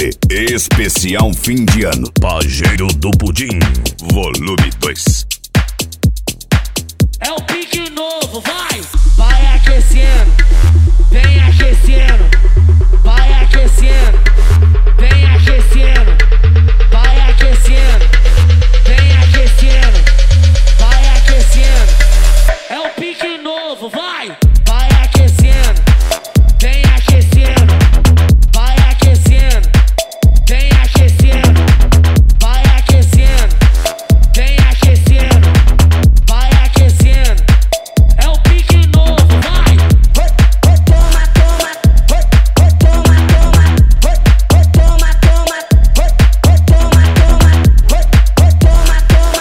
CD especial fim de ano. Pajeiro do Pudim, volume 2. É o pique novo, vai! Vai aquecendo, vem aquecendo, vai aquecendo, vem aquecendo, vai aquecendo, vem aquecendo, vai aquecendo. É o pique novo, vai! Vai aquecendo, vem aquecendo, vai aquecendo, vem aquecendo, vai aquecendo, vem aquecendo, vai aquecendo. É o pique novo, vai! Toma, toma, toma, toma, toma, toma, toma, toma, toma,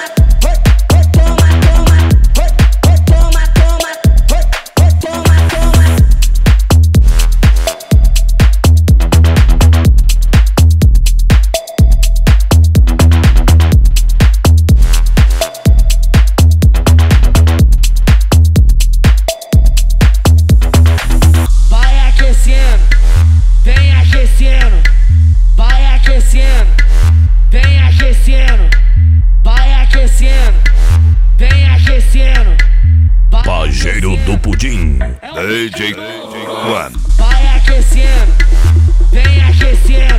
vai aquecendo, vem aquecendo, vai aquecendo, vem aquecendo, vai aquecendo, vem aquecendo. Pajeiro do Pudim, DJ One. Vai aquecendo, vem aquecendo.